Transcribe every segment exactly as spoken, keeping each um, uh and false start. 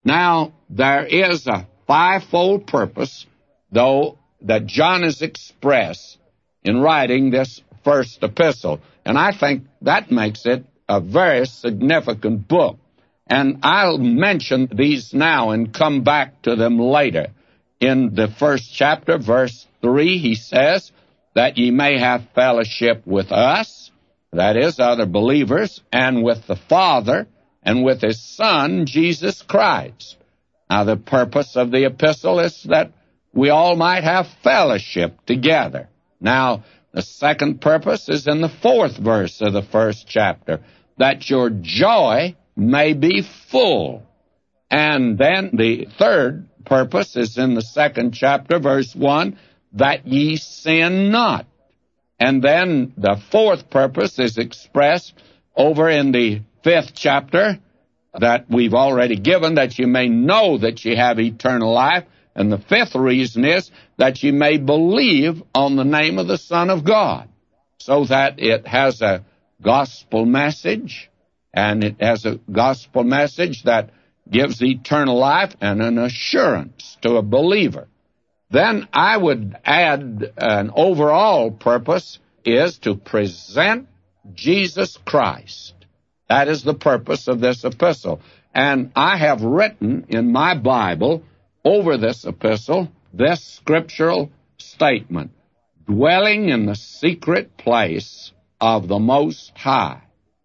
Now, there is a fivefold purpose, though, that John has expressed in writing this first epistle. And I think that makes it a very significant book. And I'll mention these now and come back to them later. In the first chapter, verse three, he says, that ye may have fellowship with us, that is, other believers, and with the Father, and with his Son, Jesus Christ. Now, the purpose of the epistle is that we all might have fellowship together. Now, the second purpose is in the fourth verse of the first chapter, that your joy may be full. And then the third purpose is in the second chapter, verse one, that ye sin not. And then the fourth purpose is expressed over in the fifth chapter that we've already given, that you may know that you have eternal life. And the fifth reason is that you may believe on the name of the Son of God, so that it has a gospel message, and it has a gospel message that gives eternal life and an assurance to a believer. Then I would add an overall purpose is to present Jesus Christ. That is the purpose of this epistle. And I have written in my Bible over this epistle this scriptural statement, dwelling in the secret place of the Most High.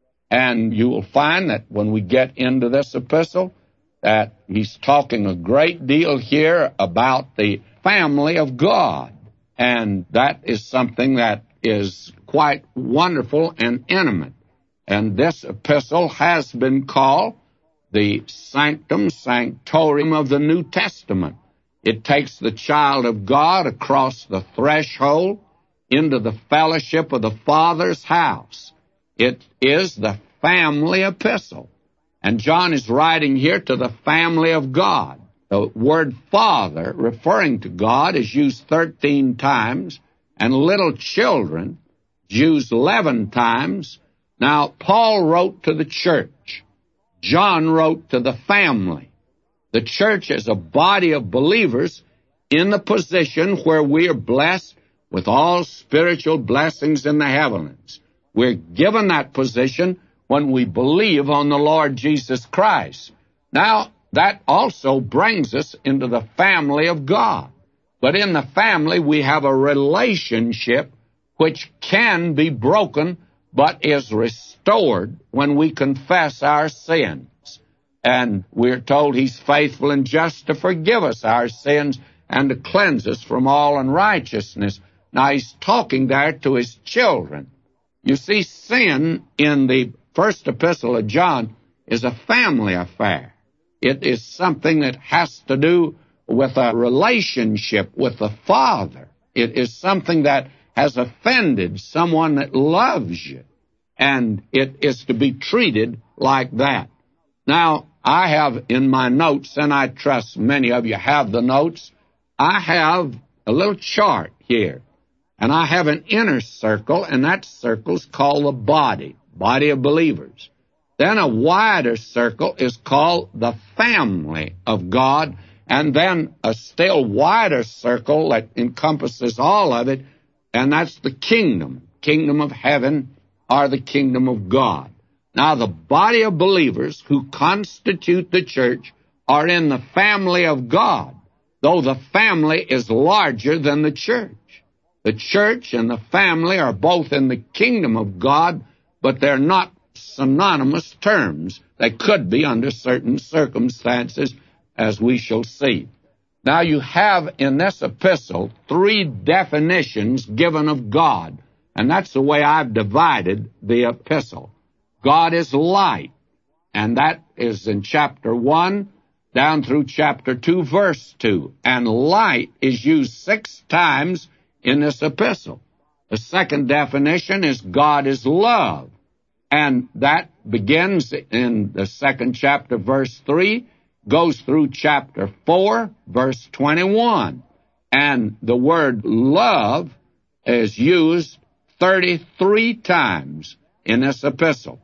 And you will find that when we get into this epistle, that he's talking a great deal here about the family of God. And that is something that is quite wonderful and intimate. And this epistle has been called the Sanctum Sanctorum of the New Testament. It takes the child of God across the threshold into the fellowship of the Father's house. It is the family epistle. And John is writing here to the family of God. The word Father, referring to God, is used thirteen times, and little children is used eleven times. Now, Paul wrote to the church. John wrote to the family. The church is a body of believers in the position where we are blessed with all spiritual blessings in the heavens. We're given that position when we believe on the Lord Jesus Christ. Now, that also brings us into the family of God. But in the family, we have a relationship which can be broken but is restored when we confess our sins. And we're told he's faithful and just to forgive us our sins and to cleanse us from all unrighteousness. Now, he's talking there to his children. You see, sin in the first epistle of John is a family affair. It is something that has to do with a relationship with the Father. It is something that has offended someone that loves you, and it is to be treated like that. Now, I have in my notes, and I trust many of you have the notes, I have a little chart here, and I have an inner circle, and that circle's called the body, body of believers. Then a wider circle is called the family of God, and then a still wider circle that encompasses all of it, and that's the kingdom, kingdom of heaven, or the kingdom of God. Now, the body of believers who constitute the church are in the family of God, though the family is larger than the church. The church and the family are both in the kingdom of God, but they're not synonymous terms. They could be under certain circumstances, as we shall see. Now, you have in this epistle three definitions given of God, and that's the way I've divided the epistle. God is light, and that is in chapter one down through chapter two, verse two. And light is used six times in this epistle. The second definition is God is love, and that begins in the second chapter, verse three, goes through chapter four, verse twenty-one. And the word love is used thirty-three times in this epistle.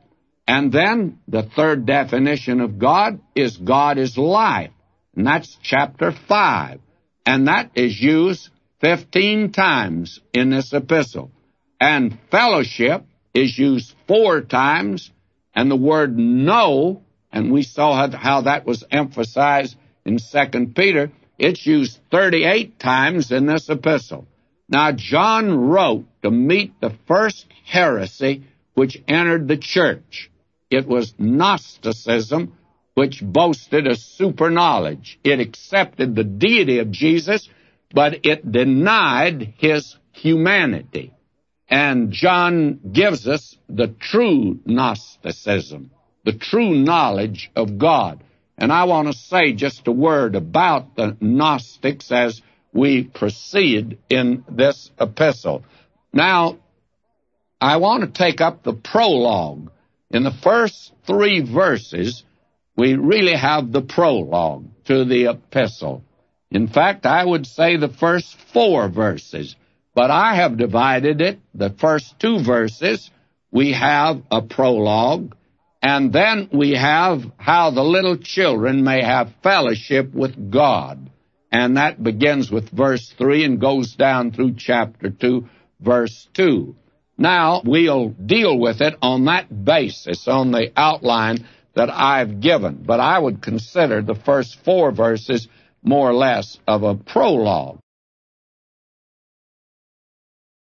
And then the third definition of God is God is life. And that's chapter five. And that is used fifteen times in this epistle. And fellowship is used four times. And the word know, and we saw how that was emphasized in Second Peter, it's used thirty-eight times in this epistle. Now, John wrote to meet the first heresy which entered the church. It was Gnosticism, which boasted a super-knowledge. It accepted the deity of Jesus, but it denied his humanity. And John gives us the true Gnosticism, the true knowledge of God. And I want to say just a word about the Gnostics as we proceed in this epistle. Now, I want to take up the prologue. In the first three verses, we really have the prologue to the epistle. In fact, I would say the first four verses, but I have divided it. The first two verses, we have a prologue, and then we have how the little children may have fellowship with God. And that begins with verse three and goes down through chapter two, verse two. Now, we'll deal with it on that basis, on the outline that I've given. But I would consider the first four verses more or less of a prologue.